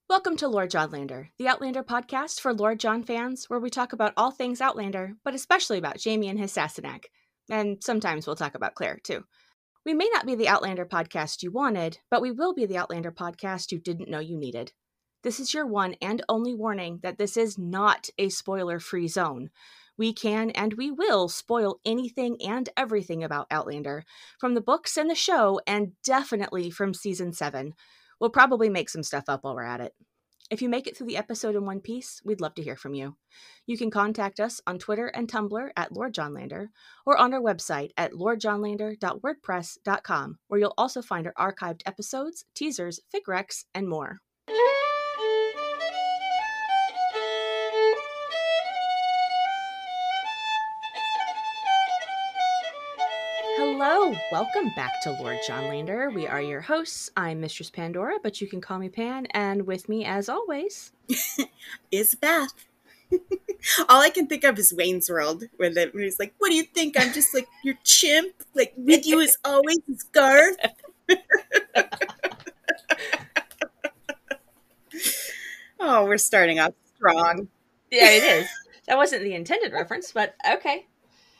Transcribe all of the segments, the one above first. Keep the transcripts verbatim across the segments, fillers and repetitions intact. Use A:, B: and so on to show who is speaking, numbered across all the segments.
A: Welcome to Lord Johnlander, the Outlander podcast for Lord John fans, where we talk about all things Outlander, but especially about Jaime and his Sassenach. And sometimes we'll talk about Claire, too. We may not be the Outlander podcast you wanted, but we will be the Outlander podcast you didn't know you needed. This is your one and only warning that this is not a spoiler-free zone. We can and we will spoil anything and everything about Outlander, from the books and the show, and definitely from Season seven. We'll probably make some stuff up while we're at it. If you make it through the episode in one piece, we'd love to hear from you. You can contact us on Twitter and Tumblr at Lord Johnlander, or on our website at lord johnlander dot wordpress dot com, where you'll also find our archived episodes, teasers, figrecs, and more. Hello, welcome back to Lord Johnlander. We are your hosts. I'm Mistress Pandora, but you can call me Pan, and with me, as always,
B: is Beth. All I can think of is Wayne's World, where, the, where he's like, "What do you think? I'm just like your chimp. Like with you as always is Garth." Oh, we're starting off strong.
A: Yeah, it is. That wasn't the intended reference, but okay.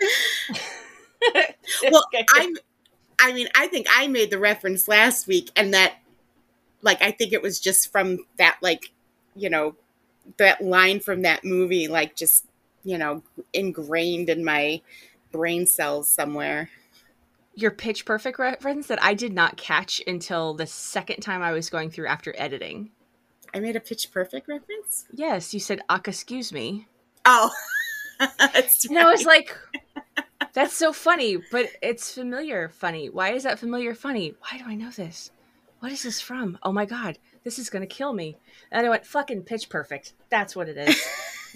B: Well, I'm, I mean, I think I made the reference last week, and that, like, I think it was just from that, like, you know, that line from that movie, like, just, you know, ingrained in my brain cells somewhere.
A: Your Pitch Perfect reference that I did not catch until the second time I was going through after editing.
B: I made a Pitch Perfect reference?
A: Yes, you said, "Aka, excuse me."
B: Oh. That's
A: and right. I was like, that's so funny, but it's familiar funny. Why is that familiar funny? Why do I know this? What is this from? Oh my god, this is going to kill me. And I went, fucking Pitch Perfect. That's what it is.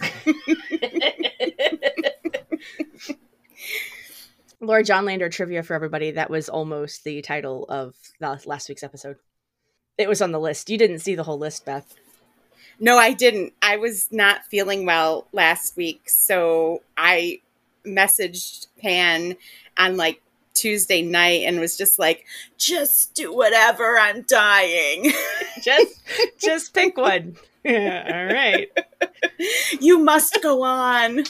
A: Lord Johnlander trivia for everybody. That was almost the title of last week's episode. It was on the list. You didn't see the whole list, Beth.
B: No, I didn't. I was not feeling well last week, so I messaged Pan on like Tuesday night and was just like, just do whatever, I'm dying.
A: just just pick one. Yeah, all right.
B: You must go on.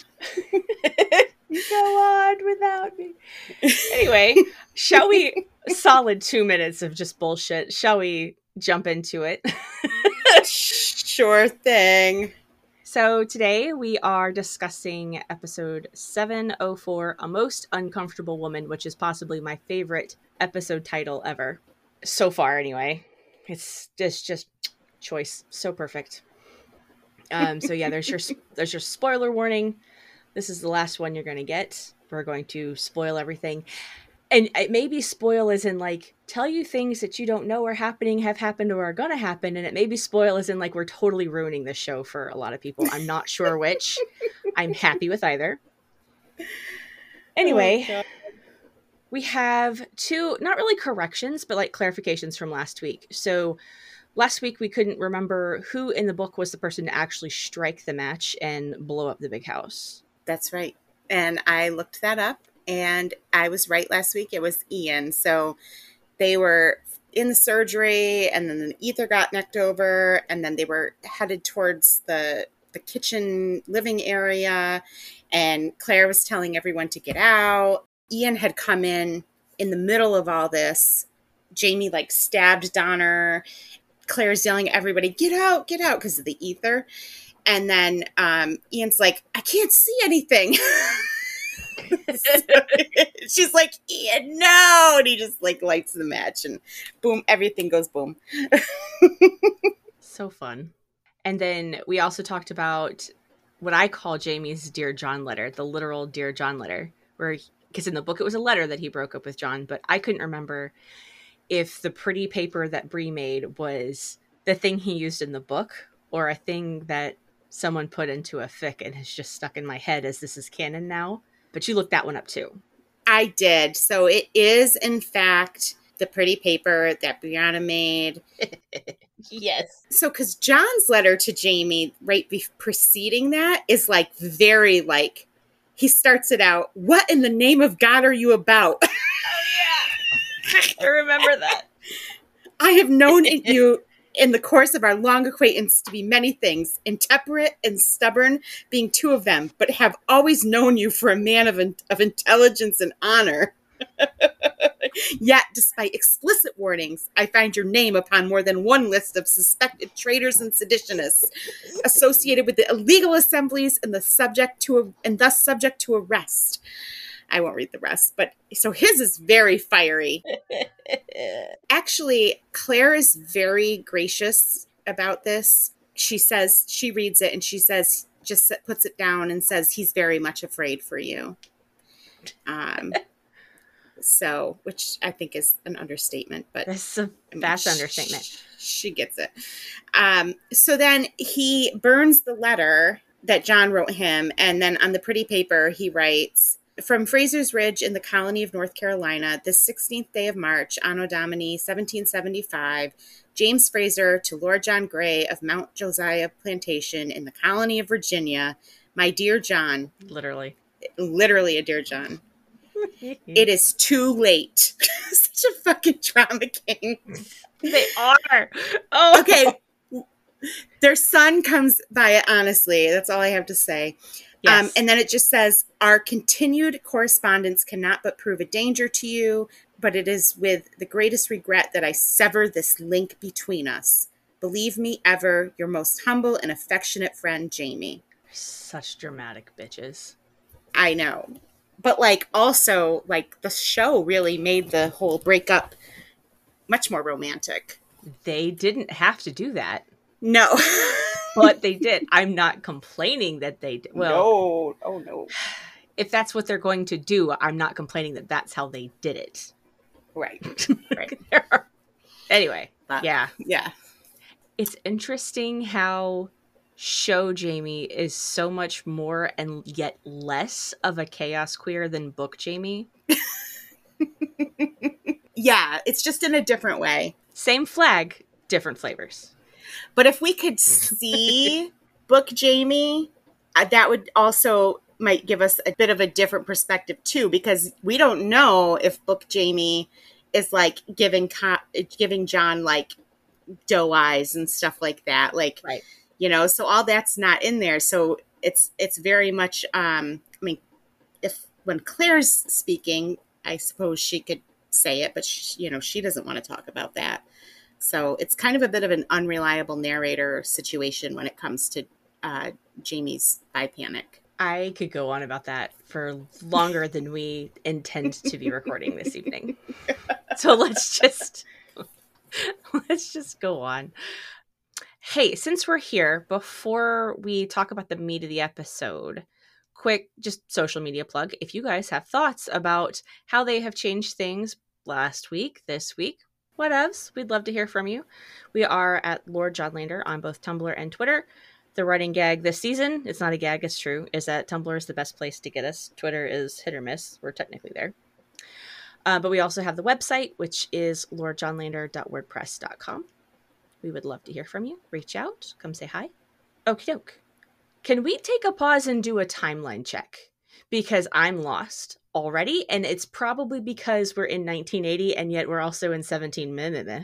A: Go on without me. Anyway, shall we, solid two minutes of just bullshit, shall we jump into it?
B: Sure thing.
A: So today we are discussing episode seven oh four, A Most Uncomfortable Woman, which is possibly my favorite episode title ever. So far, anyway. It's just, just choice. So perfect. Um, so yeah, there's your, there's your spoiler warning. This is the last one you're going to get. We're going to spoil everything. And it may be spoil as in, like, tell you things that you don't know are happening, have happened, or are going to happen. And it may be spoil as in, like, we're totally ruining this show for a lot of people. I'm not sure which. I'm happy with either. Anyway, oh, we have two, not really corrections, but, like, clarifications from last week. So last week we couldn't remember who in the book was the person to actually strike the match and blow up the big house.
B: That's right. And I looked that up. And I was right last week. It was Ian. So they were in the surgery, and then the ether got knocked over, and then they were headed towards the the kitchen living area, and Claire was telling everyone to get out. Ian had come in in the middle of all this. Jaime, like, stabbed Donner. Claire's yelling at everybody, get out, get out, because of the ether. And then um, Ian's like, I can't see anything. So she's like, Ian, no, and he just like lights the match, and boom, everything goes boom.
A: So fun. And then we also talked about what I call Jaime's Dear John letter, the literal Dear John letter, where, because in the book it was a letter that he broke up with John, but I couldn't remember if the pretty paper that Bree made was the thing he used in the book, or a thing that someone put into a fic and has just stuck in my head as this is canon now. But you looked that one up too.
B: I did. So it is, in fact, the pretty paper that Brianna made.
A: Yes.
B: So, because John's letter to Jaime, right be- preceding that, is like very like, he starts it out, what in the name of God are you about?
A: Oh, yeah. I remember that.
B: I have known you in the course of our long acquaintance to be many things, intemperate and stubborn being two of them, but have always known you for a man of, in- of intelligence and honor. Yet, despite explicit warnings, I find your name upon more than one list of suspected traitors and seditionists associated with the illegal assemblies and the subject to a, and thus subject to arrest. I won't read the rest, but so his is very fiery. Actually, Claire is very gracious about this. She says, she reads it and she says, just puts it down and says, he's very much afraid for you. Um, so, which I think is an understatement, but
A: that's a
B: I mean,
A: fast
B: she,
A: understatement.
B: She gets it. Um, so then he burns the letter that John wrote him. And then on the pretty paper, he writes, from Fraser's Ridge in the colony of North Carolina, this sixteenth day of March, Anno Domini, seventeen seventy-five, James Fraser to Lord John Gray of Mount Josiah Plantation in the colony of Virginia, my dear John.
A: Literally.
B: Literally a dear John. It is too late. Such a fucking drama king.
A: They are. Oh.
B: Okay. Their son comes by it honestly. That's all I have to say.
A: Yes.
B: Um, and then it just says, our continued correspondence cannot but prove a danger to you, but it is with the greatest regret that I sever this link between us. Believe me ever, your most humble and affectionate friend, Jamie.
A: Such dramatic bitches.
B: I know. But like also like the show really made the whole breakup much more romantic.
A: They didn't have to do that.
B: No.
A: But they did. I'm not complaining that they did. Well,
B: no. Oh, no.
A: If that's what they're going to do, I'm not complaining that that's how they did it.
B: Right. Right.
A: Anyway.
B: But,
A: yeah.
B: Yeah.
A: It's interesting how show Jamie is so much more and yet less of a chaos queer than book Jamie.
B: Yeah. It's just in a different way.
A: Same flag, different flavors.
B: But if we could see book Jamie, uh, that would also might give us a bit of a different perspective too, because we don't know if book Jamie is like giving co- giving John like doe eyes and stuff like that. Like,
A: right.
B: You know, so all that's not in there. So it's it's very much, um, I mean, if when Claire's speaking, I suppose she could say it, but she, you know, she doesn't want to talk about that. So it's kind of a bit of an unreliable narrator situation when it comes to uh, Jamie's bi panic.
A: I could go on about that for longer than we intend to be recording this evening. So let's just let's just go on. Hey, since we're here, before we talk about the meat of the episode, quick just social media plug. If you guys have thoughts about how they have changed things last week, this week, whatevs, we'd love to hear from you. We are at Lord Johnlander on both Tumblr and Twitter. The running gag this season, it's not a gag, it's true, is that Tumblr is the best place to get us. Twitter is hit or miss. We're technically there. Uh, but we also have the website, which is lord johnlander dot wordpress dot com. We would love to hear from you. Reach out. Come say hi. Okie doke. Can we take a pause and do a timeline check? Because I'm lost already, and it's probably because we're in nineteen eighty, and yet we're also in seventeen minutes.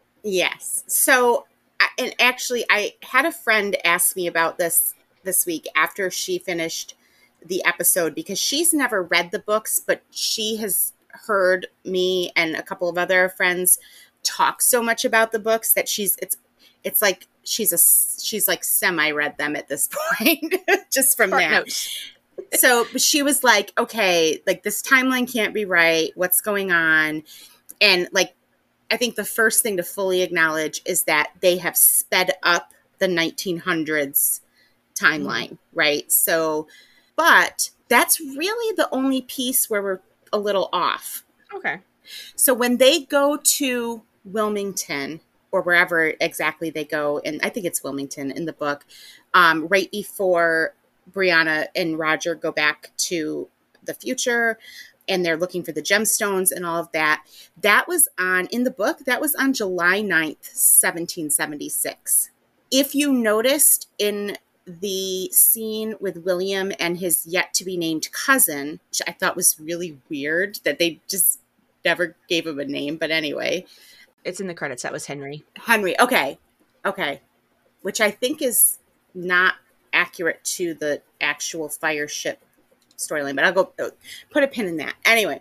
B: Yes. So, and actually, I had a friend ask me about this this week after she finished the episode, because she's never read the books, but she has heard me and a couple of other friends talk so much about the books that she's it's it's like she's a she's like semi read them at this point just from
A: Short
B: that
A: notes.
B: So she was like, okay, like this timeline can't be right, what's going on? And like I think the first thing to fully acknowledge is that they have sped up the nineteen hundreds timeline, mm. right? So but that's really the only piece where we're a little off.
A: Okay.
B: So when they go to Wilmington, or wherever exactly they go, and I think it's Wilmington in the book, um, right before Brianna and Roger go back to the future, and they're looking for the gemstones and all of that, that was on, in the book, that was on July ninth, seventeen seventy-six. If you noticed in the scene with William and his yet-to-be-named cousin, which I thought was really weird that they just never gave him a name, but anyway.
A: It's in the credits. That was Henry.
B: Henry. Okay. Okay. Which I think is not accurate to the actual fire ship storyline, but I'll go put a pin in that. Anyway,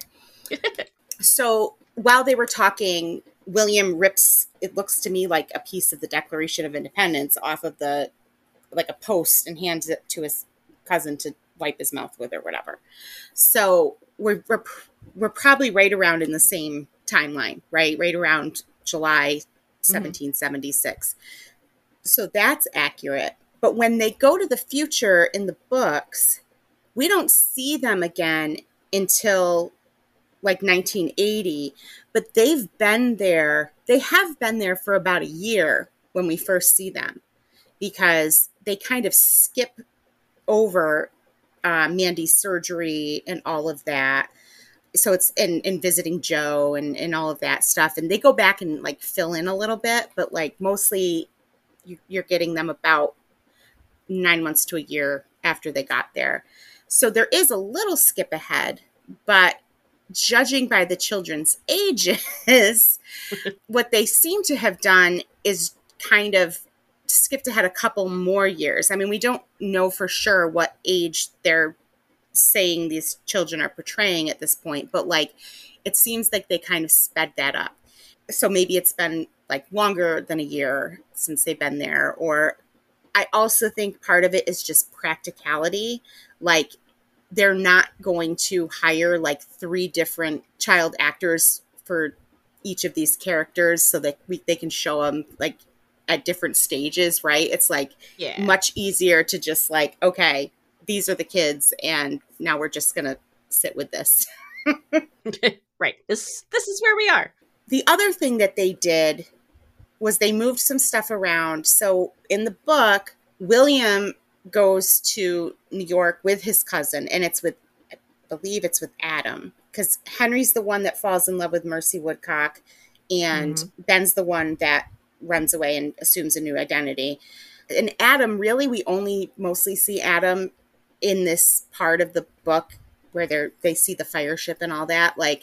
B: so while they were talking, William rips, it looks to me like a piece of the Declaration of Independence off of the, like a post, and hands it to his cousin to wipe his mouth with or whatever. So we're, we're, we're probably right around in the same timeline, right? Right around July seventeen seventy-six. Mm-hmm. So that's accurate. But when they go to the future in the books, we don't see them again until like nineteen eighty, but they've been there. They have been there for about a year when we first see them, because they kind of skip over uh, Mandy's surgery and all of that. So it's in, in visiting Joe and, and all of that stuff. And they go back and like fill in a little bit, but like mostly you, you're getting them about nine months to a year after they got there. So there is a little skip ahead, but judging by the children's ages, what they seem to have done is kind of skipped ahead a couple more years. I mean, we don't know for sure what age they're saying these children are portraying at this point, but like it seems like they kind of sped that up. So maybe it's been like longer than a year since they've been there. Or I also think part of it is just practicality. Like they're not going to hire like three different child actors for each of these characters so that we, they can show them like at different stages, right? It's like yeah. much easier to just like, okay, these are the kids, and now we're just going to sit with this.
A: Right. This this is where we are.
B: The other thing that they did was they moved some stuff around. So in the book, William goes to New York with his cousin, and it's with, I believe it's with Adam, because Henry's the one that falls in love with Mercy Woodcock, and mm-hmm. Ben's the one that runs away and assumes a new identity. And Adam, really, we only mostly see Adam in this part of the book where they they see the fire ship and all that. Like,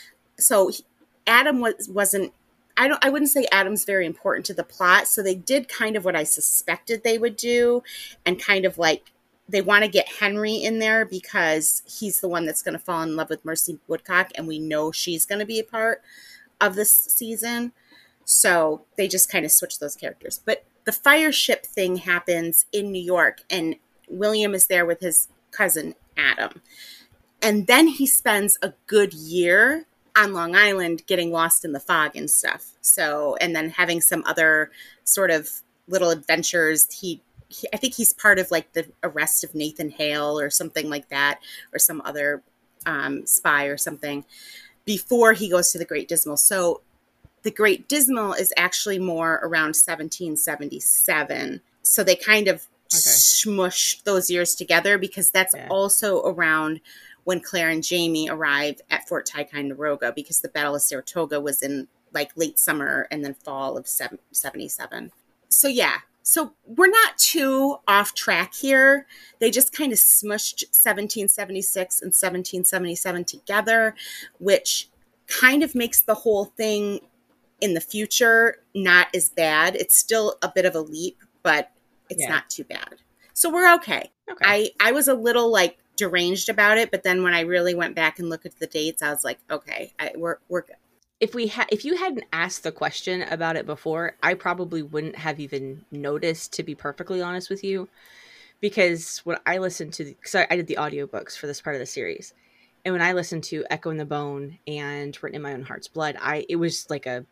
B: so he, Adam was wasn't. I don't. I wouldn't say Adam's very important to the plot. So they did kind of what I suspected they would do, and kind of like they want to get Henry in there because he's the one that's going to fall in love with Mercy Woodcock, and we know she's going to be a part of this season. So they just kind of switch those characters. But the fire ship thing happens in New York, and William is there with his cousin, Adam. And then he spends a good year on Long Island getting lost in the fog and stuff. So, and then having some other sort of little adventures. He, he I think he's part of like the arrest of Nathan Hale or something like that, or some other um, spy or something, before he goes to the Great Dismal. So the Great Dismal is actually more around seventeen seventy-seven. So they kind of okay. smush those years together, because that's yeah. also around when Claire and Jamie arrive at Fort Ticonderoga, because the Battle of Saratoga was in like late summer and then fall of seventy-seven. So yeah, so we're not too off track here. They just kind of smushed seventeen seventy-six and seventeen seventy-seven together, which kind of makes the whole thing in the future not as bad. It's still a bit of a leap, but it's yeah. not too bad. So we're okay. okay. I, I was a little like deranged about it, but then when I really went back and looked at the dates, I was like, okay, I, we're we're good.
A: If we had, if you hadn't asked the question about it before, I probably wouldn't have even noticed, to be perfectly honest with you, because when I listened to, because I, I did the audiobooks for this part of the series, and when I listened to Echo in the Bone and Written in My Own Heart's Blood, I it was like a,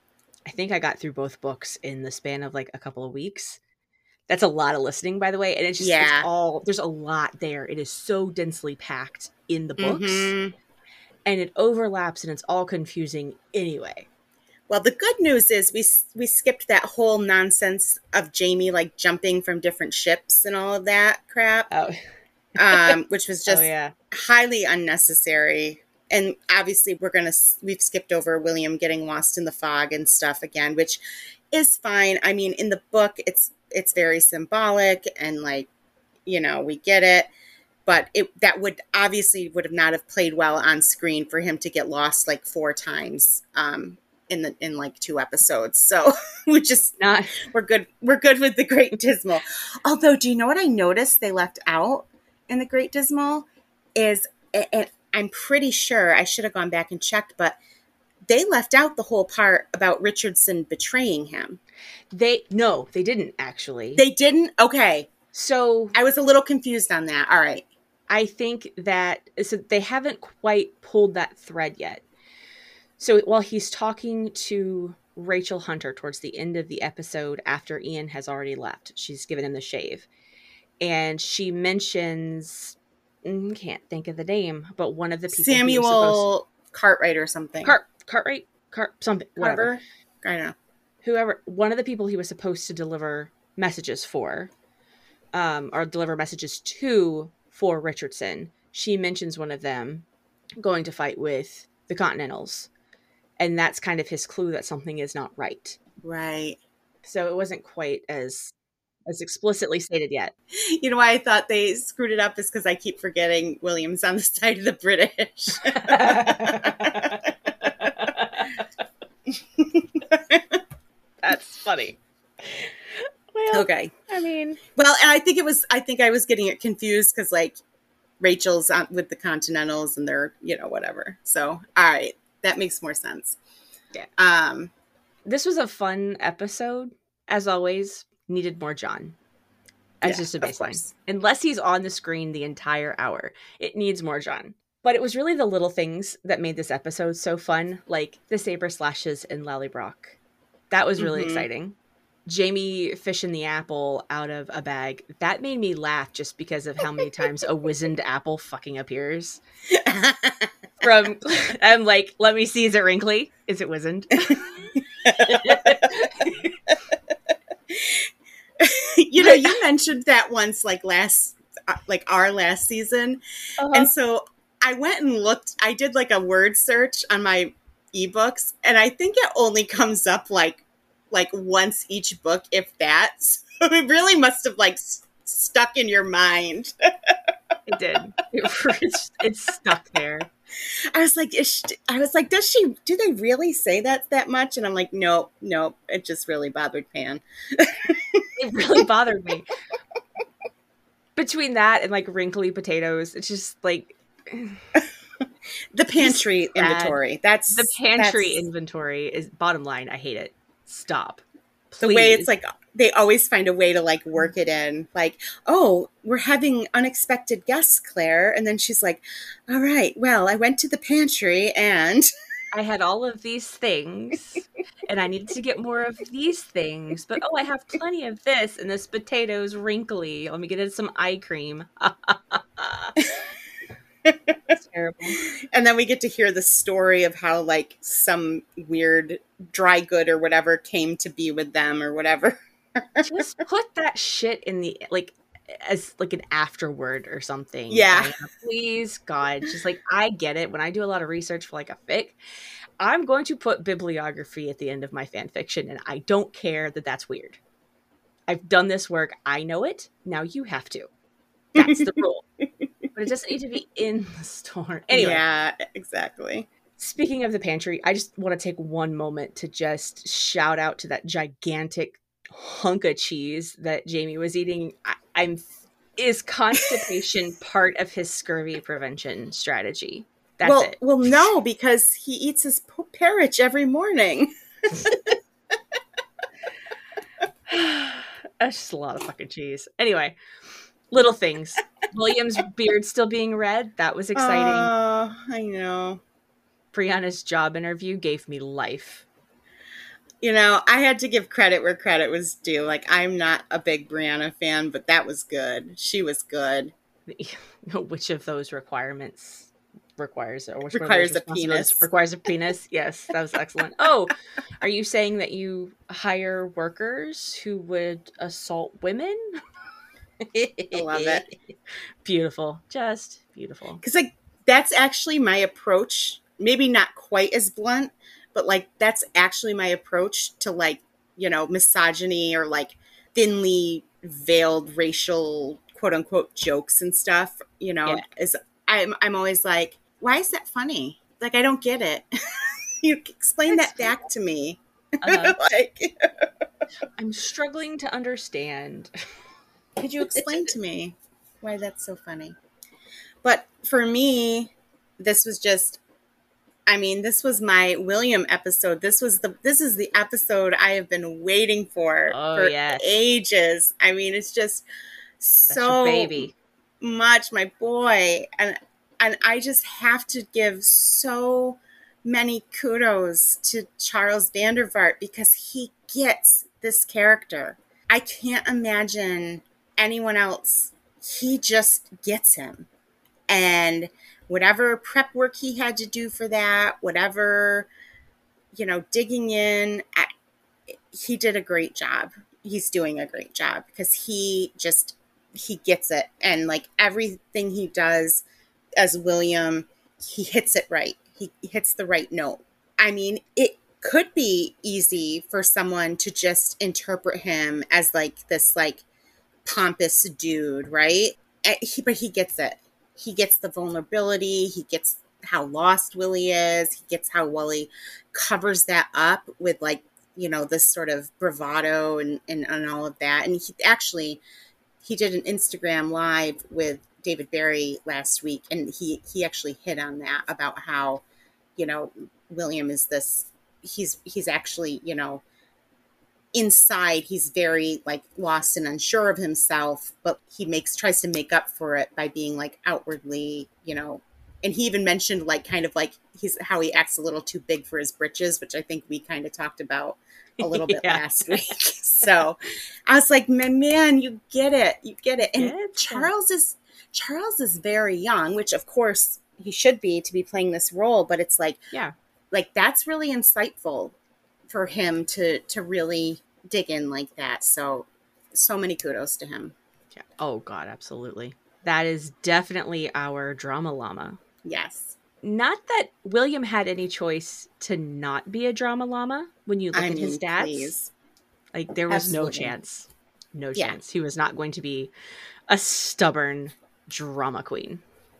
A: I think I got through both books in the span of like a couple of weeks. That's a lot of listening, by the way. And it's just, yeah. it's all, there's a lot there. It is so densely packed in the books. Mm-hmm. And it overlaps, and it's all confusing anyway.
B: Well, the good news is we we skipped that whole nonsense of Jamie like jumping from different ships and all of that crap, oh. um, which was just oh, yeah. highly unnecessary. And obviously, we're gonna we've skipped over William getting lost in the fog and stuff again, which is fine. I mean, in the book, it's it's very symbolic, and like, you know, we get it. But it that would obviously would have not have played well on screen for him to get lost like four times um, in the in like two episodes. So we just
A: Not
B: we're good. We're good with the Great Dismal. Although, do you know what I noticed they left out in the Great Dismal is, and I'm pretty sure I should have gone back and checked, but they left out the whole part about Richardson betraying him.
A: they no, they didn't actually.
B: They didn't? Okay.
A: So
B: I was a little confused on that. All right.
A: I think that so they haven't quite pulled that thread yet. So while he's talking to Rachel Hunter towards the end of the episode after Ian has already left, she's given him the shave. And she mentions, can't think of the name, but one of the people
B: Samuel
A: who was supposed,
B: Cartwright or something.
A: Cart, Cartwright, Cart, something, whatever.
B: Carver? I don't know.
A: Whoever, one of the people he was supposed to deliver messages for, um, or deliver messages to for Richardson. She mentions one of them going to fight with the Continentals. And that's kind of his clue that something is not right.
B: Right.
A: So it wasn't quite as as explicitly stated yet.
B: You know why I thought they screwed it up is because I keep forgetting William's on the side of the British.
A: That's funny. Well,
B: Okay.
A: I mean,
B: Well, and I think it was, I think I was getting it confused because like Rachel's on with the Continentals and they're, you know, whatever. So, all right. That makes more sense.
A: Yeah.
B: Um,
A: this was a fun episode. As always, needed more John. As
B: yeah,
A: just a
B: of
A: baseline.
B: course.
A: Unless he's on the screen the entire hour. It needs more John. But it was really the little things that made this episode so fun. Like the saber slashes in Lallybroch. That was really
B: Mhm.
A: exciting. Jamie fishing the apple out of a bag. That made me laugh just because of how many times a wizened apple fucking appears. From, I'm like, let me see, is it wrinkly? Is it wizened?
B: You know, you mentioned that once, like last, uh, like our last season.
A: Uh-huh.
B: And so I went and looked, I did like a word search on my ebooks, and I think it only comes up like, like once each book, if that. So it really must have like s- stuck in your mind.
A: It did. It, it's, it's stuck there.
B: I was like, is she, I was like, does she, do they really say that that much? And I'm like, nope, nope. It just really bothered Pan.
A: It really bothered me. Between that and like wrinkly potatoes, it's just like
B: The pantry
A: bad.
B: inventory. That's
A: the pantry
B: that's
A: inventory is bottom line. I hate it. Stop.
B: the way
A: Please.
B: it's like they always find a way to like work it in. Like, oh, we're having unexpected guests, Claire. And then she's like, all right, well, I went to the pantry and
A: I had all of these things and I needed to get more of these things, but oh, I have plenty of this and this potato's wrinkly. Let me get it some eye cream. It's terrible.
B: and then we get to hear the story of how like some weird dry good or whatever came to be with them or whatever.
A: Just put that shit in the like as like an afterword or something.
B: Yeah.
A: Like, please, God. Just like I get it. When I do a lot of research for like a fic, I'm going to put bibliography at the end of my fan fiction, and I don't care that that's weird. I've done this work. I know it. Now you have to. That's the rule. But it doesn't need to be in the store. Anyway.
B: Yeah, exactly.
A: Speaking of the pantry, I just want to take one moment to just shout out to that gigantic hunk of cheese that Jamie was eating. I, I'm is constipation part of his scurvy prevention strategy? That's
B: well,
A: it.
B: well, no, because he eats his po- porridge every morning.
A: That's just a lot of fucking cheese. Anyway, little things. William's beard still being red. That was exciting.
B: Oh, I know.
A: Brianna's job interview gave me life.
B: You know, I had to give credit where credit was due. Like, I'm not a big Brianna fan, but that was good. She was good.
A: Which of those requirements requires or which
B: Requires
A: one of
B: a
A: those
B: penis.
A: responsibilities requires a penis? Yes, that was excellent. Oh, are you saying that you hire workers who would assault women?
B: I love it.
A: Beautiful. Just beautiful.
B: Because, like, that's actually my approach. Maybe not quite as blunt, but, like, that's actually my approach to, like, you know, misogyny or, like, thinly veiled racial, quote-unquote, jokes and stuff, you know,
A: Yeah.
B: is I'm, I'm always like, why is that funny? Like, I don't get it. you explain that back to me?
A: Uh-huh.
B: Like,
A: I'm struggling to understand.
B: could you explain to me why that's so funny? But for me, this was just, I mean, this was my William episode. This was the, this is the episode I have been waiting for
A: Oh,
B: for
A: yes.
B: ages. I mean, it's just
A: That's your
B: so
A: baby.
B: much my boy. And, and I just have to give so many kudos to Charles Vandervaart because he gets this character. I can't imagine anyone else. He just gets him. And whatever prep work he had to do for that, whatever, you know, digging in, he did a great job. He's doing a great job because he just, he gets it. And like everything he does as William, he hits it right. He hits the right note. I mean, it could be easy for someone to just interpret him as like this like pompous dude, right? He, but he gets it. He gets the vulnerability. He gets how lost Willie is. He gets how Willie covers that up with like, you know, this sort of bravado and, and, and all of that. And he actually, he did an Instagram live with David Barry last week. And he, he actually hit on that about how, you know, William is this, he's, he's actually, you know, inside he's very like lost and unsure of himself, but he makes tries to make up for it by being like outwardly, you know, and he even mentioned like kind of like he's how he acts a little too big for his britches, which I think we kind of talked about a little bit yeah. last week. So I was like, man, man, you get it. You get it. And get Charles it. is Charles is very young, which of course he should be to be playing this role, but it's like,
A: yeah,
B: like that's really insightful for him to to really dig in like that. So so many kudos to him.
A: Yeah. Oh God, absolutely. That is definitely our drama llama.
B: Yes.
A: Not that William had any choice to not be a drama llama when you look
B: I
A: at
B: mean,
A: his stats.
B: Please.
A: Like there was
B: Absolutely.
A: no chance. No
B: yeah.
A: chance. He was not going to be a stubborn drama queen.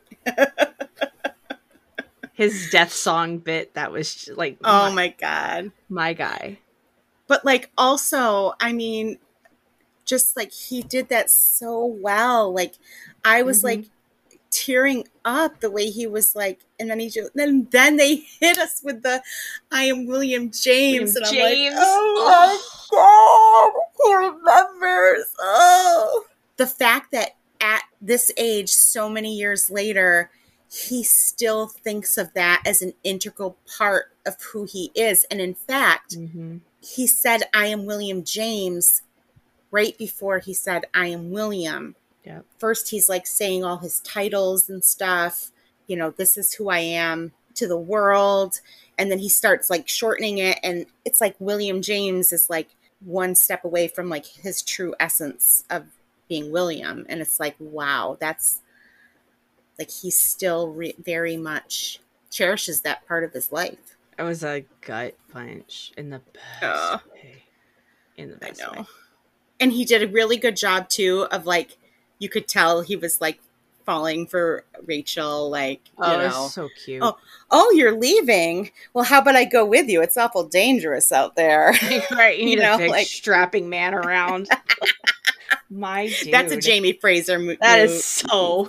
A: His death song bit, that was like,
B: oh my, my God.
A: My guy.
B: But like also, I mean, just like he did that so well. Like I was mm-hmm. like tearing up the way he was like, and then he just, then then they hit us with the I am William James.
A: William
B: and
A: James.
B: I'm like, oh, oh my God, he remembers. Oh. The fact that at this age, so many years later, he still thinks of that as an integral part of who he is. And in fact,
A: mm-hmm.
B: he said, I am William James right before he said, I am William.
A: Yep.
B: First, he's like saying all his titles and stuff. You know, this is who I am to the world. And then he starts like shortening it. And it's like William James is like one step away from like his true essence of being William. And it's like, wow, that's like he still re- very much cherishes that part of his life.
A: It was a gut punch in the best
B: uh,
A: way. In the best
B: I know.
A: way.
B: And he did a really good job too of like, you could tell he was like falling for Rachel, like, you
A: oh,
B: know.
A: So cute.
B: Oh, oh, you're leaving? Well, how about I go with you? It's awful dangerous out there.
A: Right, you need
B: you know,
A: a big
B: like...
A: strapping man around. My dude.
B: That's a Jamie Fraser movie.
A: That is so...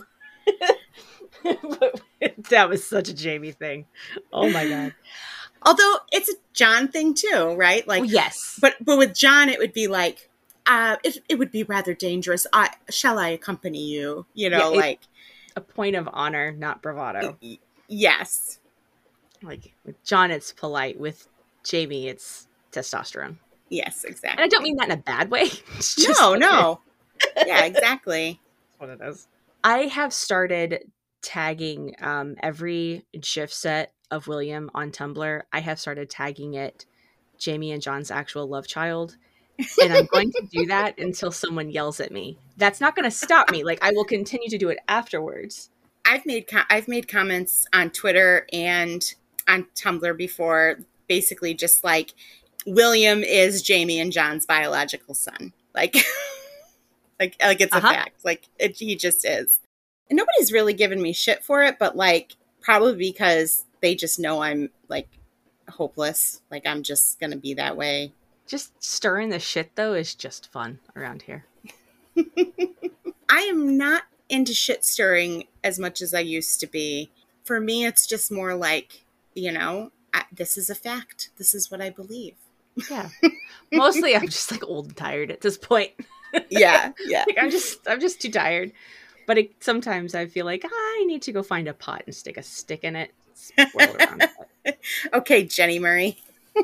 A: That was such a Jamie thing. Oh my God.
B: Although it's a John thing too, right? Like,
A: well, yes.
B: But but with John, it would be like, uh, it it would be rather dangerous. I shall I accompany you? You know, yeah, it, like
A: a point of honor, not bravado.
B: Yes.
A: Like with John, it's polite. With Jamie, it's testosterone.
B: Yes, exactly.
A: And I don't mean that in a bad way.
B: No, no. Yeah, exactly.
A: That's what it is. I have started tagging um, every GIF set of William on Tumblr. I have started tagging it Jamie and John's actual love child. And I'm going to do that until someone yells at me. That's not going to stop me. Like, I will continue to do it afterwards.
B: I've made com- I've made comments on Twitter and on Tumblr before, basically just like, William is Jamie and John's biological son. Like, like, like it's uh-huh. a fact. Like, it, he just is. And nobody's really given me shit for it, but like, probably because they just know I'm like hopeless. Like, I'm just going to be that way.
A: Just stirring the shit, though, is just fun around here.
B: I am not into shit stirring as much as I used to be. For me, it's just more like, you know, I, this is a fact. This is what I believe.
A: Yeah. Mostly I'm just like old and tired at this point.
B: Yeah. Yeah.
A: Like, I'm just, I'm just too tired. But it, sometimes I feel like I need to go find a pot and stick a stick in it. Swirl it around.
B: Okay, Jenny Murray.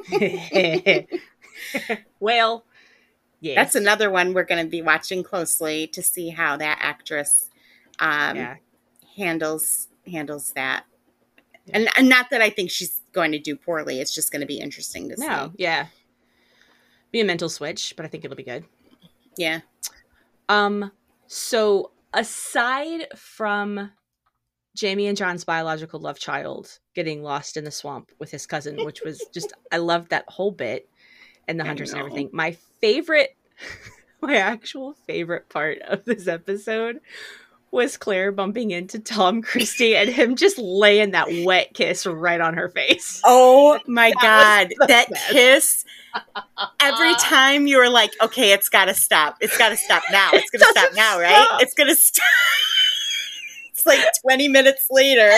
A: Well, yes.
B: That's another one we're going to be watching closely to see how that actress um,
A: Yeah.
B: handles handles that.
A: Yeah.
B: And, and not that I think she's going to do poorly. It's just going to be interesting to
A: No,
B: see.
A: yeah. Be a mental switch, but I think it'll be good.
B: Yeah.
A: Um. So aside from Jamie and John's biological love child getting lost in the swamp with his cousin, which was just, I loved that whole bit, and the
B: I
A: hunters and
B: know.
A: everything. My favorite, my actual favorite part of this episode was Claire bumping into Tom Christie and him just laying that wet kiss right on her face.
B: Oh my
A: That
B: God. That
A: best.
B: kiss. Every time you were like, okay, it's got to stop. It's got to stop now. It's going to stop
A: Doesn't
B: now, right?
A: stop.
B: It's going to stop. It's like twenty minutes later.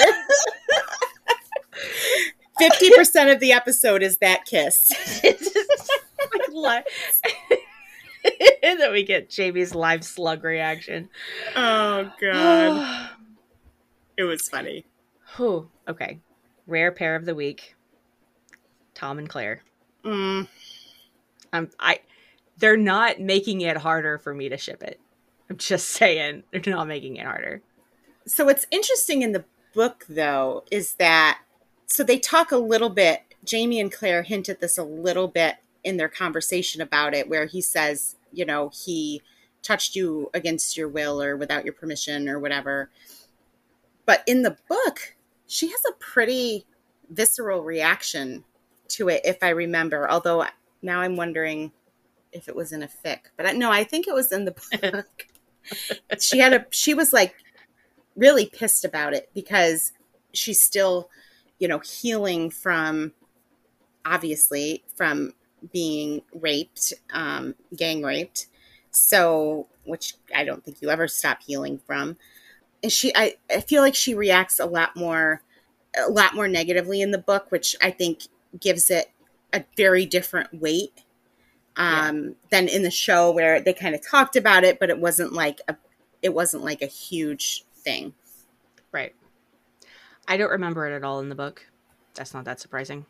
B: fifty percent of the episode is that kiss.
A: It's just like, and then we get Jamie's live slug reaction.
B: Oh, God. It was funny.
A: Whew. Okay. Rare pair of the week. Tom and Claire.
B: Mm.
A: Um, I, they're not making it harder for me to ship it. I'm just saying, they're not making it harder.
B: So what's interesting in the book, though, is that, so they talk a little bit, Jamie and Claire hint at this a little bit in their conversation about it, where he says, you know, he touched you against your will or without your permission or whatever. But in the book, she has a pretty visceral reaction to it, if I remember. Although now I'm wondering if it was in a fic. But I, no, I think it was in the book. she had a, she was like really pissed about it because she's still, you know, healing from, obviously, from being raped, um, gang raped. So, which I don't think you ever stop healing from. And she, I, I feel like she reacts a lot more, a lot more negatively in the book, which I think gives it a very different weight um, yeah. than in the show, where they kind of talked about it, but it wasn't like a, it wasn't like a huge thing.
A: Right. I don't remember it at all in the book. That's not that surprising.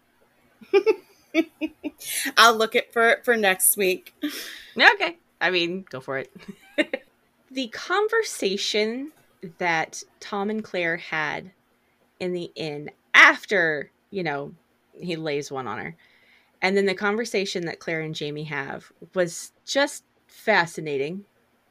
B: I'll look it for for next week.
A: Okay. I mean, go for it. The conversation that Tom and Claire had in the inn after, you know, he lays one on her, and then the conversation that Claire and Jamie have was just fascinating.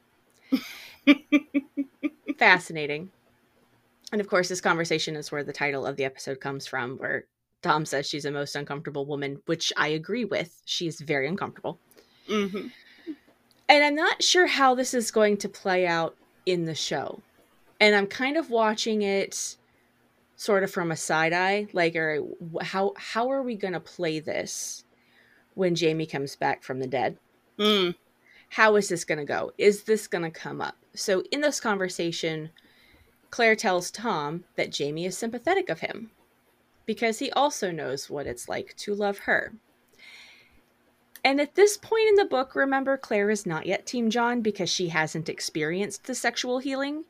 A: Fascinating. And of course, this conversation is where the title of the episode comes from, where Tom says she's the most uncomfortable woman, which I agree with. She is very uncomfortable.
B: Mm-hmm.
A: And I'm not sure how this is going to play out in the show. And I'm kind of watching it sort of from a side eye. Like, or how, how are we going to play this when Jamie comes back from the dead?
B: Mm.
A: How is this going to go? Is this going to come up? So in this conversation, Claire tells Tom that Jamie is sympathetic of him because he also knows what it's like to love her. And at this point in the book, remember, Claire is not yet Team John because she hasn't experienced the sexual healing.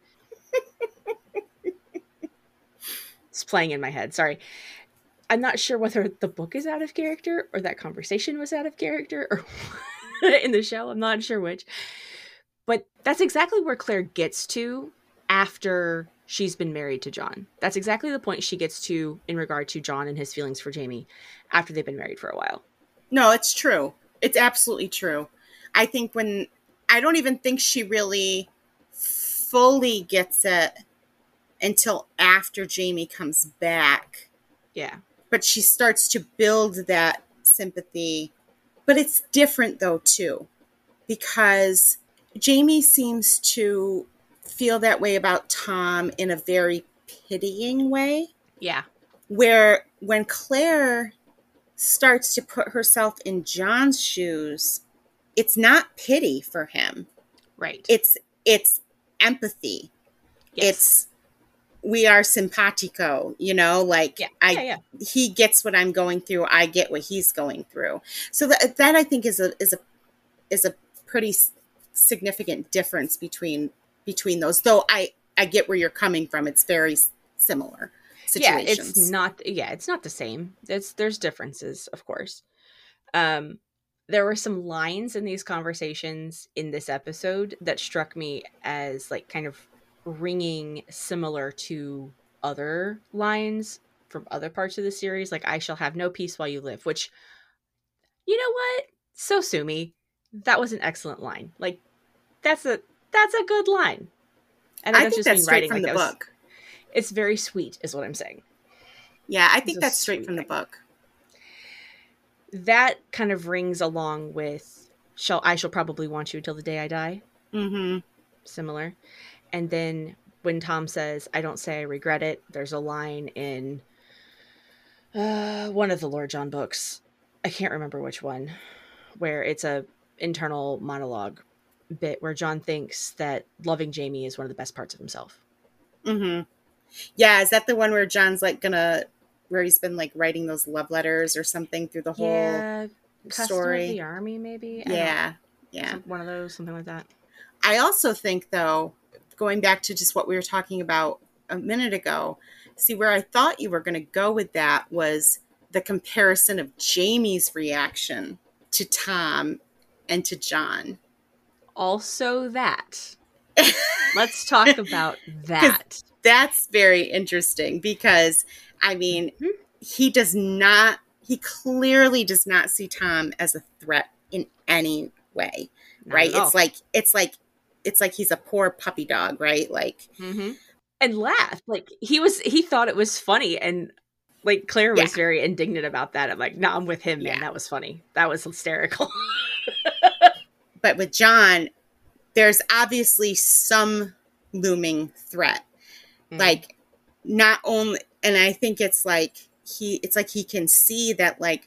A: It's playing in my head. Sorry. I'm not sure whether the book is out of character or that conversation was out of character or in the show. I'm not sure which. But that's exactly where Claire gets to after she's been married to John. That's exactly the point she gets to in regard to John and his feelings for Jamie after they've been married for a while.
B: No, it's true. It's absolutely true. I think when, I don't even think she really fully gets it until after Jamie comes back.
A: Yeah.
B: But she starts to build that sympathy. But it's different though too, because Jamie seems to feel that way about Tom in a very pitying way.
A: Yeah.
B: Where when Claire starts to put herself in John's shoes, it's not pity for him.
A: Right.
B: It's it's empathy.
A: Yes.
B: It's we are simpatico, you know, like
A: yeah.
B: I
A: Yeah, yeah.
B: he gets what I'm going through, I get what he's going through. So that that I think is a is a is a pretty significant difference between between those. Though I I get where you're coming from. It's very similar situations.
A: Yeah, it's not yeah, it's not the same. It's there's differences, of course. Um there were some lines in these conversations in this episode that struck me as like kind of ringing similar to other lines from other parts of the series, like I shall have no peace while you live, which, you know what? So sue me. That was an excellent line. Like that's a that's a good line. And
B: I think that's straight from the book.
A: It's very sweet, is what I'm saying.
B: Yeah, I think that's straight from the book.
A: That kind of rings along with shall I shall probably want you till the day I die.
B: Mm-hmm.
A: Similar. And then when Tom says, I don't say I regret it, there's a line in uh, one of the Lord John books. I can't remember which one, where it's a internal monologue bit where John thinks that loving Jamie is one of the best parts of himself.
B: Mm-hmm. Yeah, is that the one where John's like gonna, where he's been like writing those love letters or something through the whole
A: yeah,
B: story?
A: Of the Army, maybe? I
B: yeah, yeah.
A: Some, one of those, something like that.
B: I also think, though, going back to just what we were talking about a minute ago, see, where I thought you were going to go with that was the comparison of Jamie's reaction to Tom and to John.
A: Also that. Let's talk about that.
B: That's very interesting because, I mean, mm-hmm. he does not, he clearly does not see Tom as a threat in any way, not right? It's like, it's like, it's like he's a poor puppy dog, right? Like,
A: mm-hmm. and laughed. Like he was, he thought it was funny. And like Claire was yeah. very indignant about that. I'm like, no, nah, I'm with him, man. Yeah. That was funny. That was hysterical.
B: But with John, there's obviously some looming threat. Mm. Like not only, and I think it's like he, it's like he can see that, like,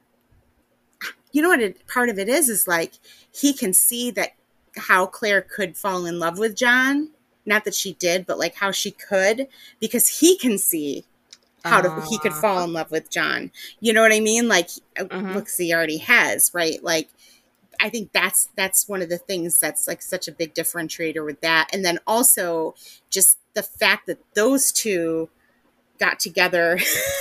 B: you know what it, part of it is, is like, he can see that how Claire could fall in love with John. Not that she did, but like how she could, because he can see how to, uh, he could fall in love with John. You know what I mean? Like, uh-huh. Look, he already has, right? Like, I think that's, that's one of the things that's like such a big differentiator with that. And then also just the fact that those two got together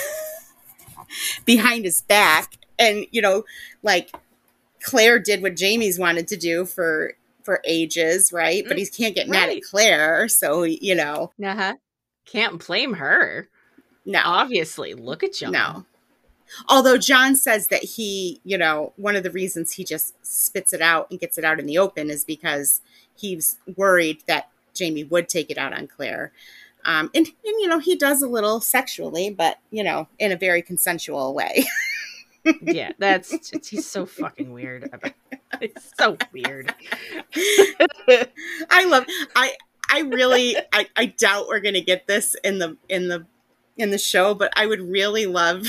B: behind his back, and, you know, like Claire did what Jamie's wanted to do for, for ages, right? But he can't get mad right. at Claire. So, you know.
A: Uh-huh. Can't blame her.
B: No.
A: Obviously. Look at John.
B: No. Although John says that he, you know, one of the reasons he just spits it out and gets it out in the open is because he's worried that Jamie would take it out on Claire. Um, and, and, you know, he does a little sexually, but, you know, in a very consensual way.
A: Yeah, that's just, he's so fucking weird. It's so weird.
B: I love I I really I, I doubt we're gonna get this in the in the in the show, but I would really love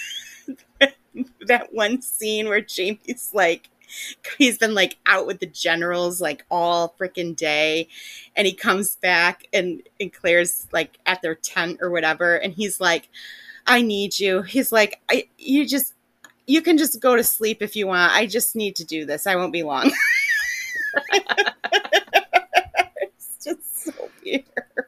B: that one scene where Jamie's like, he's been like out with the generals like all freaking day, and he comes back and, and Claire's like at their tent or whatever, and he's like, I need you. He's like, I you just You can just go to sleep if you want. I just need to do this. I won't be long. It's just so weird.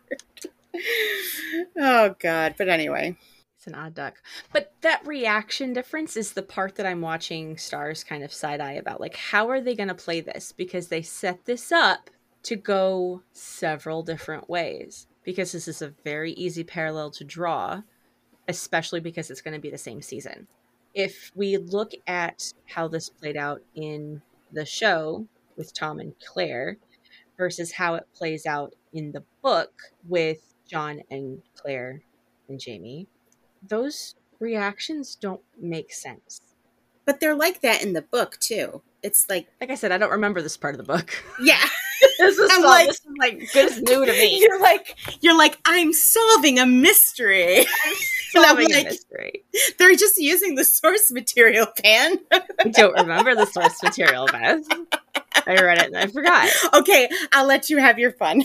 B: Oh, God. But anyway.
A: It's an odd duck. But that reaction difference is the part that I'm watching Stars kind of side-eye about. Like, how are they going to play this? Because they set this up to go several different ways. Because this is a very easy parallel to draw, especially because it's going to be the same season. If we look at how this played out in the show with Tom and Claire versus how it plays out in the book with John and Claire and Jamie, those reactions don't make sense.
B: But they're like that in the book too. It's like,
A: like I said, I don't remember this part of the book.
B: Yeah.
A: This is
B: I'm
A: all,
B: like,
A: this is like this is new to me.
B: You're like, you're like, I'm solving a mystery.
A: I'm Solving
B: like,
A: a mystery.
B: They're just using the source material, Pan.
A: I don't remember the source material, Beth. I read it and I forgot.
B: Okay, I'll let you have your fun.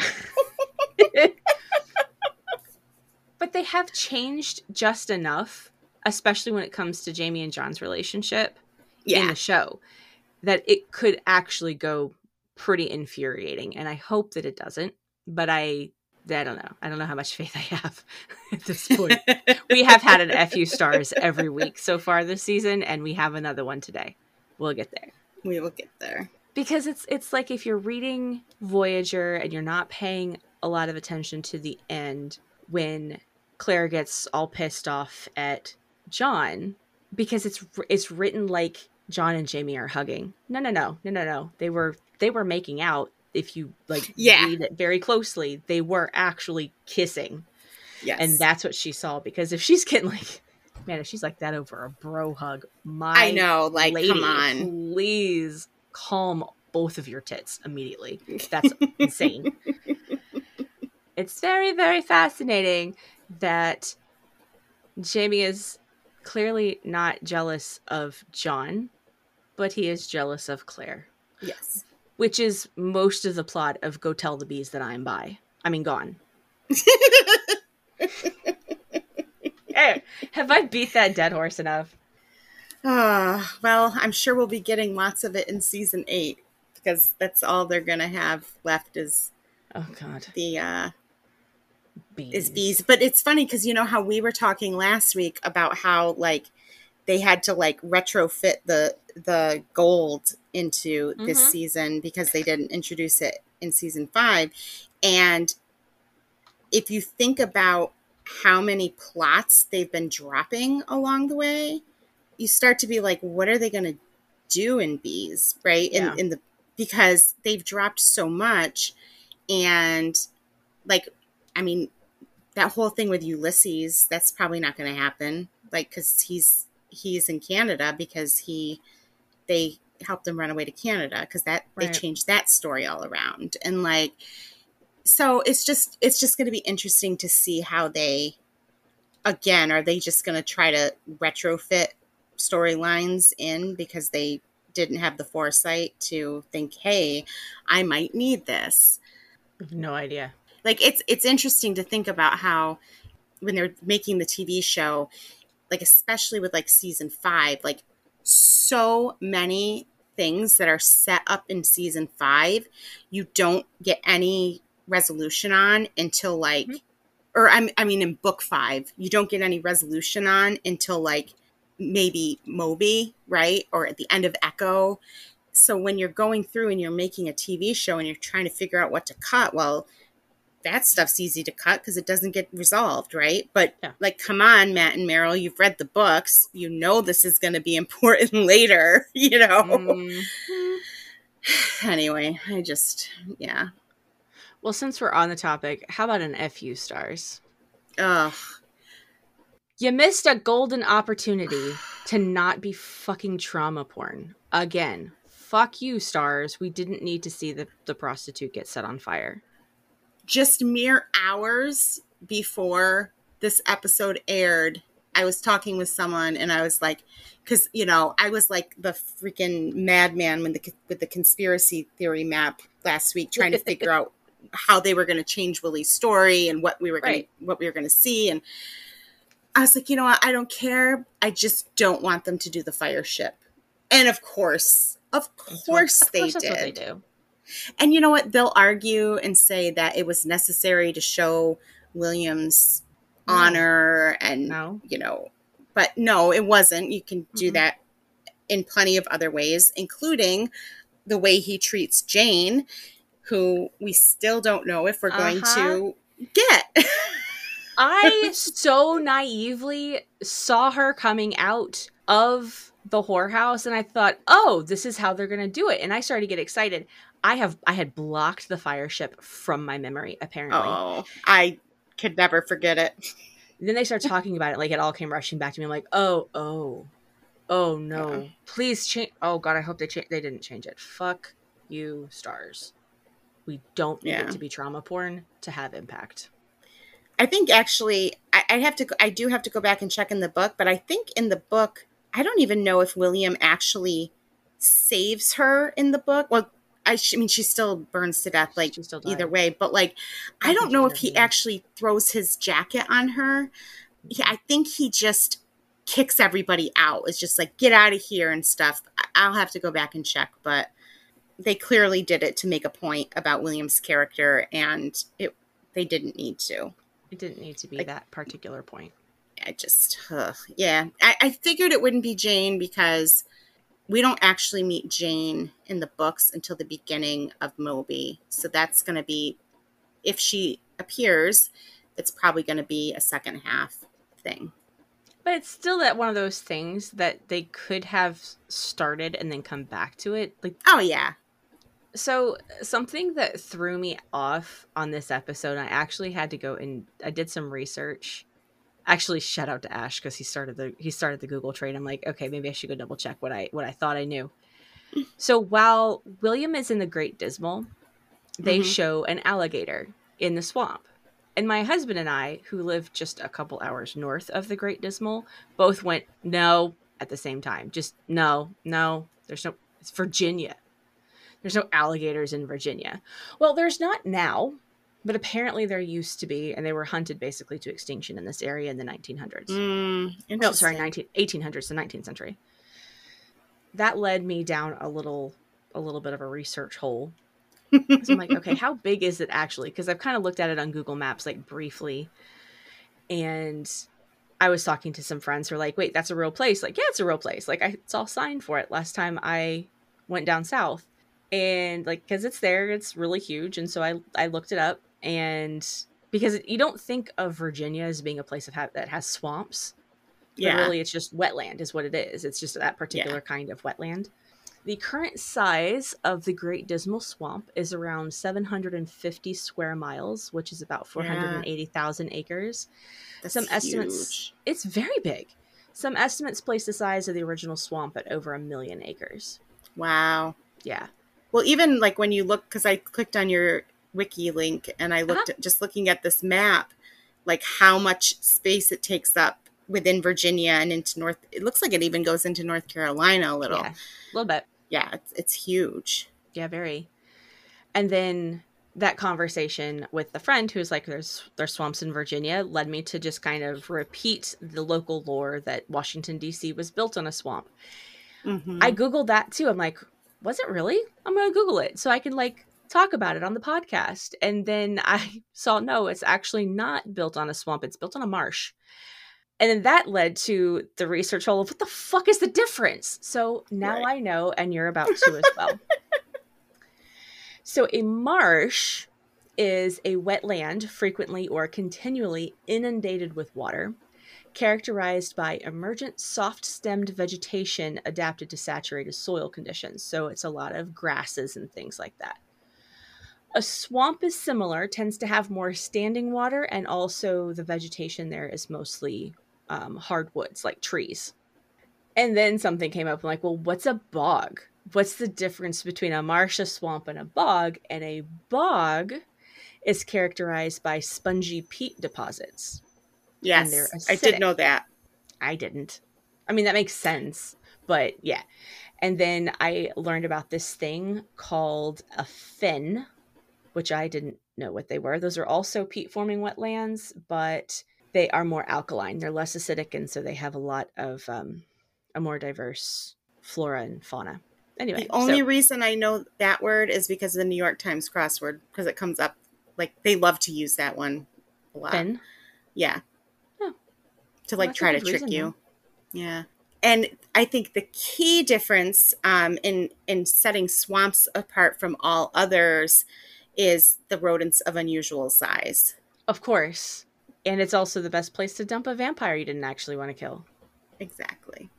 A: But they have changed just enough, especially when it comes to Jamie and John's relationship
B: yeah.
A: in the show, that it could actually go pretty infuriating. And I hope that it doesn't. But I, I don't know. I don't know how much faith I have at this point. We have had an F U stars every week so far this season, and we have another one today. We'll get there.
B: We will get there.
A: Because it's it's like if you're reading Voyager and you're not paying a lot of attention to the end when Claire gets all pissed off at John, because it's it's written like John and Jamie are hugging. No, no, no, no, no, no. They were they were making out. If you like
B: yeah.
A: read it very closely, they were actually kissing.
B: Yes.
A: And that's what she saw. Because if she's getting like, man, if she's like that over a bro hug, my
B: I know, like,
A: lady,
B: come on,
A: please calm both of your tits immediately. That's insane. It's very, very fascinating that Jamie is clearly not jealous of John, but he is jealous of Claire.
B: Yes.
A: Which is most of the plot of Go Tell the Bees That I'm Bi. I mean, gone. Hey, have I beat that dead horse enough?
B: Uh, well, I'm sure we'll be getting lots of it in season eight, because that's all they're going to have left is
A: oh god
B: the uh
A: bees.
B: is bees. But it's funny because you know how we were talking last week about how like they had to like retrofit the the gold into this mm-hmm. season because they didn't introduce it in season five. And if you think about how many plots they've been dropping along the way, you start to be like, what are they going to do in bees, right?
A: Yeah.
B: In, in the because they've dropped so much. And like, I mean, that whole thing with Ulysses, that's probably not going to happen. Like, because he's he's in Canada because he they helped him run away to Canada because that right. they changed that story all around. And like, so it's just it's just going to be interesting to see how they, again, are they just going to try to retrofit storylines in because they didn't have the foresight to think, hey, I might need this.
A: No idea.
B: Like, it's it's interesting to think about how when they're making the T V show, like, especially with, like, season five, like, so many things that are set up in season five, you don't get any resolution on until, like, mm-hmm. or, I, I mean, in book five, you don't get any resolution on until, like, maybe Moby, right? Or at the end of Echo. So when you're going through and you're making a T V show and you're trying to figure out what to cut, well, that stuff's easy to cut because it doesn't get resolved, right? But yeah. like, come on, Matt and Meryl, you've read the books. You know this is going to be important later, you know? Mm-hmm. Anyway, I just, yeah.
A: Well, since we're on the topic, how about an F U stars?
B: Ugh.
A: You missed a golden opportunity to not be fucking trauma porn. Again, fuck you, stars. We didn't need to see the, the prostitute get set on fire.
B: Just mere hours before this episode aired, I was talking with someone and I was like, because, you know, I was like the freaking madman with the, with the conspiracy theory map last week, trying to figure out how they were going to change Willie's story and what we were going right. what we were going to see. And I was like, you know what? I don't care. I just don't want them to do the fire ship. And of course, of course
A: of
B: they
A: course
B: did.
A: That's what they do.
B: And you know what? They'll argue and say that it was necessary to show William's no. honor and,
A: no.
B: you know, but no, it wasn't. You can do mm-hmm. that in plenty of other ways, including the way he treats Jane, who we still don't know if we're going uh-huh. to get.
A: I so naively saw her coming out of the whorehouse and I thought, oh, this is how they're going to do it. And I started to get excited. I have I had blocked the fire ship from my memory, apparently.
B: Oh, I could never forget it.
A: Then they start talking about it like it all came rushing back to me. I'm like, oh, oh, oh no. Yeah. Please change. Oh God, I hope they cha- they didn't change it. Fuck you, stars. We don't need yeah. it to be trauma porn to have impact.
B: I think actually, I, I, I have to, go, I do have to go back and check in the book, but I think in the book, I don't even know if William actually saves her in the book. Well, I, I mean, she still burns to death, like either way, but like, I, I don't know if he actually throws his jacket on her. He, I think he just kicks everybody out. It's just like, get out of here and stuff. I'll have to go back and check, but they clearly did it to make a point about William's character, and it they didn't need to.
A: It didn't need to be like, that particular point.
B: I just, uh, yeah. I, I figured it wouldn't be Jane because we don't actually meet Jane in the books until the beginning of Moby. So that's going to be, if she appears, it's probably going to be a second half thing.
A: But it's still that one of those things that they could have started and then come back to it. Like,
B: oh, yeah.
A: So something that threw me off on this episode, I actually had to go and I did some research. Actually, shout out to Ash because he started the he started the Google trade. I'm like, okay, maybe I should go double check what I what I thought I knew. So while William is in the Great Dismal, they mm-hmm. show an alligator in the swamp. And my husband and I, who live just a couple hours north of the Great Dismal, both went, no, at the same time. Just no, no, there's no, it's Virginia. There's no alligators in Virginia. Well, there's not now, but apparently there used to be, and they were hunted basically to extinction in this area in the nineteen hundreds.
B: Mm,
A: no, sorry, nineteen, eighteen hundreds to nineteenth century. That led me down a little, a little bit of a research hole. So I'm like, okay, how big is it actually? Because I've kind of looked at it on Google Maps, like briefly. And I was talking to some friends who are like, wait, that's a real place. Like, yeah, it's a real place. Like, I saw a sign for it last time I went down south. And like, because it's there, it's really huge. And so I, I looked it up. And because you don't think of Virginia as being a place of ha- that has swamps. Yeah. But really, it's just wetland is what it is. It's just that particular yeah. kind of wetland. The current size of the Great Dismal Swamp is around seven hundred fifty square miles, which is about four hundred eighty thousand yeah. acres.
B: That's
A: Some
B: huge.
A: estimates, it's very big. Some estimates place the size of the original swamp at over a million acres.
B: Wow.
A: Yeah.
B: Well, even like when you look, because I clicked on your wiki link and I looked uh-huh. at just looking at this map, like how much space it takes up within Virginia and into North. It looks like it even goes into North Carolina a little.
A: Yeah, a little bit.
B: Yeah, it's, it's huge.
A: Yeah, very. And then that conversation with the friend who's like, there's there's swamps in Virginia, led me to just kind of repeat the local lore that Washington, D C was built on a swamp. Mm-hmm. I Googled that too. I'm like, was it really? I'm going to Google it so I can like talk about it on the podcast. And then I saw, no, it's actually not built on a swamp. It's built on a marsh. And then that led to the research hole of what the fuck is the difference? So now right. I know, and you're about to as well. So a marsh is a wetland frequently or continually inundated with water, characterized by emergent soft-stemmed vegetation adapted to saturated soil conditions. So it's a lot of grasses and things like that. A swamp is similar, tends to have more standing water, and also the vegetation there is mostly um, hardwoods, like trees. And then something came up, I'm like, well, what's a bog? What's the difference between a marsh, a swamp, and a bog? And a bog is characterized by spongy peat deposits.
B: Yes, I did know that.
A: I didn't. I mean, that makes sense, but yeah. And then I learned about this thing called a fen, which I didn't know what they were. Those are also peat-forming wetlands, but they are more alkaline. They're less acidic, and so they have a lot of um, a more diverse flora and fauna. Anyway,
B: the only
A: so,
B: reason I know that word is because of the New York Times crossword, because it comes up, like, they love to use that one a lot.
A: Fen?
B: Yeah.
A: Oh.
B: To, like, well, try to trick reason, you. Though. Yeah. And I think the key difference um, in, in setting swamps apart from all others is the rodents of unusual size.
A: Of course. And it's also the best place to dump a vampire you didn't actually want to kill.
B: Exactly.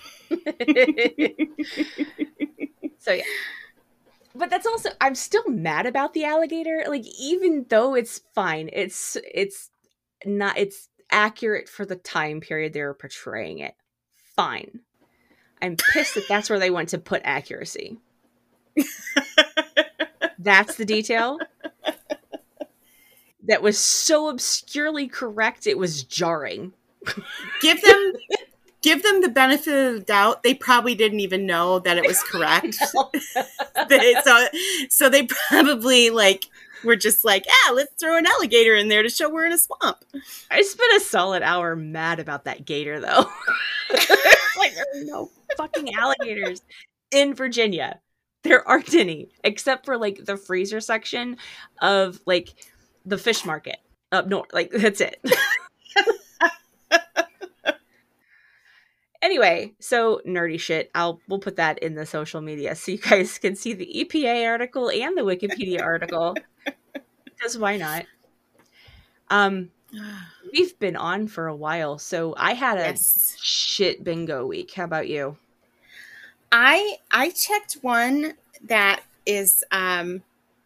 A: So, yeah. But that's also, I'm still mad about the alligator. Like, even though it's fine, it's, it's not, it's accurate for the time period they were portraying it. Fine. I'm pissed that that's where they went to put accuracy. That's the detail. that was so obscurely correct, it was jarring.
B: Give them give them the benefit of the doubt. They probably didn't even know that it was correct. they, so, so they probably like were just like, ah, let's throw an alligator in there to show we're in a swamp.
A: I spent a solid hour mad about that gator, though. Like, there are no fucking alligators in Virginia. There aren't any, except for like the freezer section of like the fish market up north. Like, that's it. Anyway, so nerdy shit. I'll we'll put that in the social media so you guys can see the E P A article and the Wikipedia article. Because why not? Um, we've been on for a while, so I had a
B: Yes.
A: shit bingo week. How about you?
B: I I checked one that is um,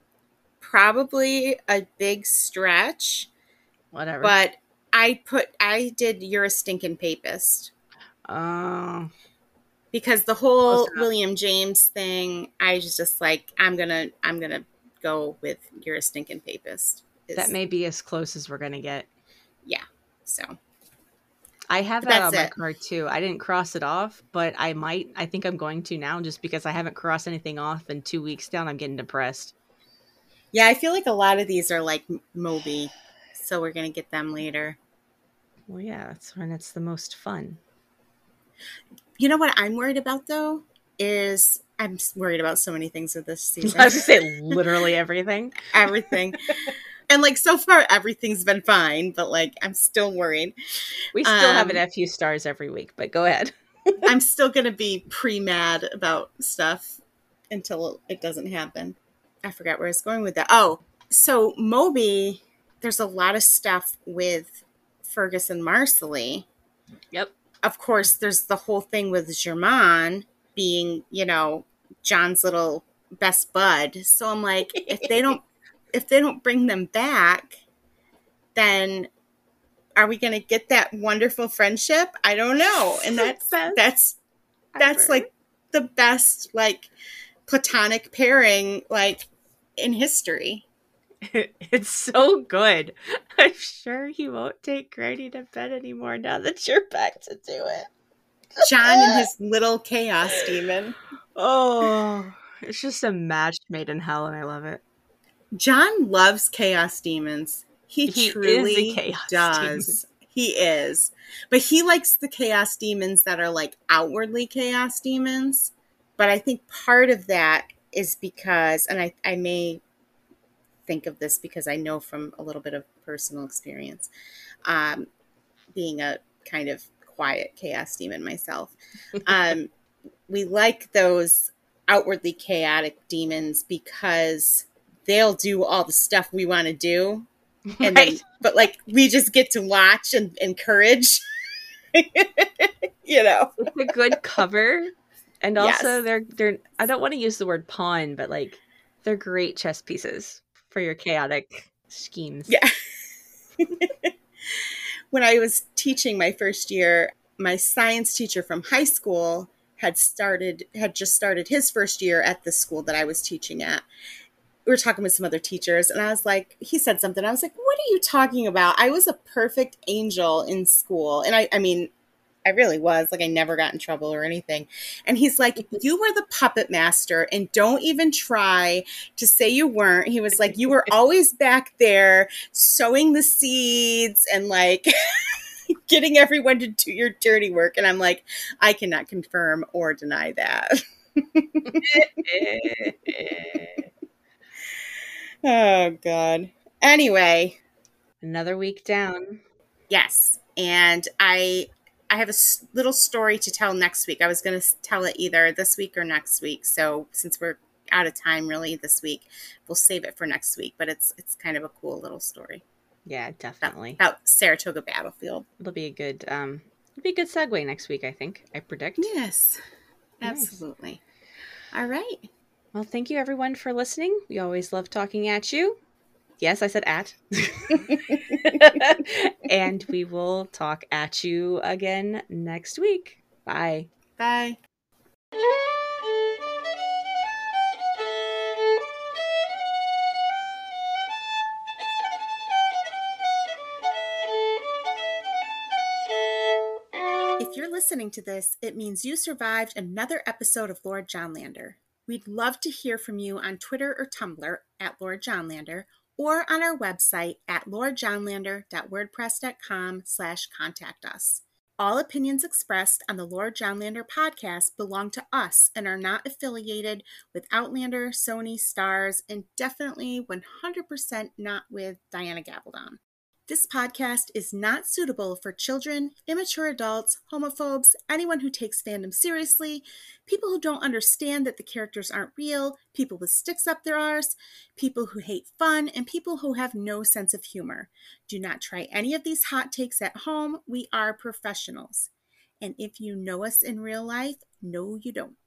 B: probably a big stretch,
A: Whatever.
B: but I put I did You're a Stinking Papist.
A: Oh,
B: Because the whole
A: Close enough.
B: William James thing, I was just like, I'm gonna I'm gonna go with You're a Stinking Papist. Is-
A: that may be as close as we're gonna get.
B: yeah. So
A: I have
B: But
A: that on
B: that's
A: my
B: it.
A: card too. I didn't cross it off, but I might. I think I'm going to now, just because I haven't crossed anything off in two weeks down. I'm getting depressed.
B: yeah, I feel like a lot of these are like Moby, so we're gonna get them later.
A: Well, yeah, that's when it's the most fun.
B: You know what I'm worried about though is I'm worried about so many things with this season.
A: I was gonna say literally everything.
B: Everything. And like so far everything's been fine, but like I'm still worried.
A: We still
B: Um,
A: have an F U stars every week, but go ahead.
B: I'm still gonna be pre-mad about stuff until it doesn't happen. I forgot where I was going with that. Oh, so Moby, there's a lot of stuff with Fergus and Marcelly.
A: Yep.
B: Of course, there's the whole thing with Germain being, you know, John's little best bud. So I'm like, if they don't, if they don't bring them back, then are we going to get that wonderful friendship? I don't know. And that's
A: Best
B: that's that's
A: ever.
B: like the best like platonic pairing like in history.
A: It's so good. I'm sure he won't take Grady to bed anymore now that you're back to do it.
B: John and his little chaos demon.
A: Oh, it's just a match made in hell, and I love it.
B: John loves chaos demons. He,
A: He is
B: truly
A: a chaos
B: does. He is. But he likes the chaos demons that are like outwardly chaos demons. But I think part of that is because, and I, I may think of this because I know from a little bit of personal experience, um, being a kind of quiet chaos demon myself. Um, we like those outwardly chaotic demons because they'll do all the stuff we want to do. And
A: Right.
B: then, but like we just get to watch and encourage, you know.
A: It's a good cover, and also
B: Yes.
A: they're they're. I don't want to use the word pawn, but like they're great chess pieces for your chaotic schemes.
B: Yeah. When I was teaching my first year, my science teacher from high school had started had just started his first year at the school that I was teaching at. We were talking with some other teachers, and I was like, he said something. I was like, what are you talking about? I was a perfect angel in school. And I, I mean, I really was. Like, I never got in trouble or anything. And he's like, you were the puppet master, and don't even try to say you weren't. He was like, you were always back there sowing the seeds and like getting everyone to do your dirty work. And I'm like, I cannot confirm or deny that. Oh, God. Anyway.
A: Another week down.
B: Yes. And I I have a s- little story to tell next week. I was going to tell it either this week or next week. So since we're out of time really this week, we'll save it for next week. But it's it's kind of a cool little story.
A: Yeah, definitely.
B: About, about Saratoga Battlefield.
A: It'll be a good um it'll be a good segue next week, I think. I predict.
B: Yes. Absolutely. Nice. All right.
A: Well, thank you everyone for listening. We always love talking at you. Yes, I said at. And we will talk at you again next week. Bye.
B: Bye. If you're listening to this, it means you survived another episode of Lord Johnlander. We'd love to hear from you on Twitter or Tumblr at Lord Johnlander, or on our website at lordjohnlander.wordpress.com slash contact us. All opinions expressed on the Lord Johnlander podcast belong to us and are not affiliated with Outlander, Sony, Starz, and definitely one hundred percent not with Diana Gabaldon. This podcast is not suitable for children, immature adults, homophobes, anyone who takes fandom seriously, people who don't understand that the characters aren't real, people with sticks up their arse, people who hate fun, and people who have no sense of humor. Do not try any of these hot takes at home. We are professionals. And if you know us in real life, no, you don't.